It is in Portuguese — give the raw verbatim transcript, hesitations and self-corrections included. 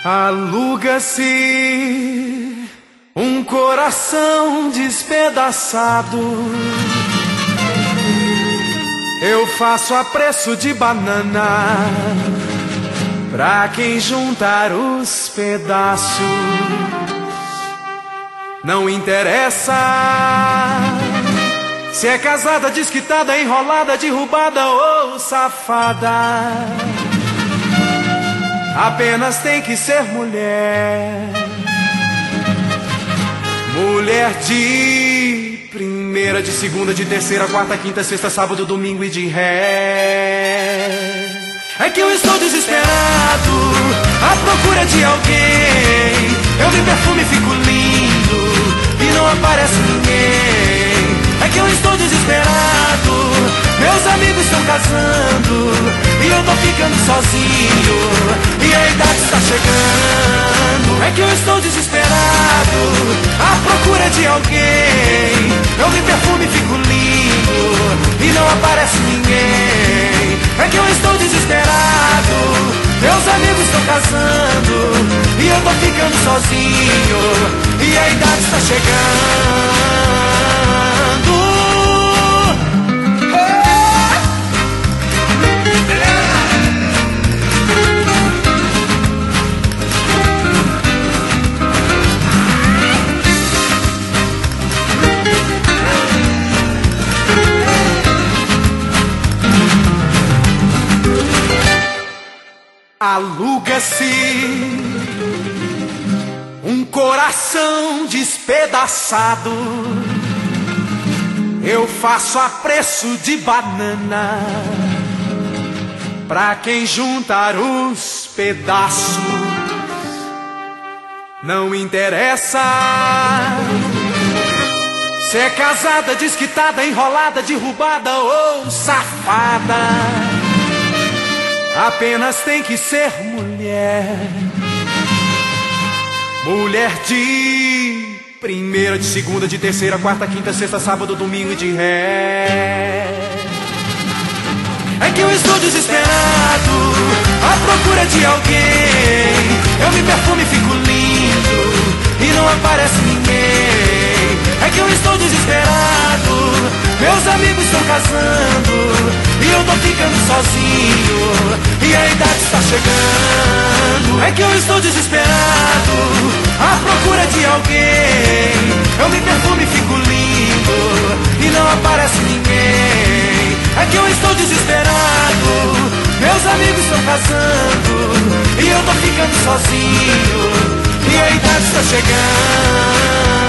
Aluga-se um coração despedaçado. Eu faço a preço de banana pra quem juntar os pedaços. Não interessa se é casada, desquitada, enrolada, derrubada ou safada. Apenas tem que ser mulher. Mulher de primeira, de segunda, de terceira, quarta, quinta, sexta, sábado, domingo e de ré. É que eu estou desesperado à procura de alguém. Eu me perfumo e fico lindo e não aparece ninguém. É que eu estou desesperado, meus amigos estão casando e eu tô ficando sozinho e a idade está chegando. É que eu estou desesperado à procura de alguém. Eu me perfumo e fico lindo e não aparece ninguém. É que eu estou desesperado, meus amigos estão casando e eu tô ficando sozinho e a idade está chegando. Aluga-se um coração despedaçado. Eu faço a preço de banana pra quem juntar os pedaços. Não interessa se é casada, desquitada, enrolada, derrubada ou safada. Apenas tem que ser mulher. Mulher de primeira, de segunda, de terceira, quarta, quinta, sexta, sábado, domingo e de ré. É que eu estou desesperado à procura de alguém. Eu me perfumo e fico lindo e não aparece ninguém. É que eu estou desesperado, meus amigos estão casando e eu tô ficando sozinho e a idade está chegando. É que eu estou desesperado à procura de alguém. Eu me perfumo e fico lindo e não aparece ninguém. É que eu estou desesperado, meus amigos estão casando e eu tô ficando sozinho e a idade está chegando.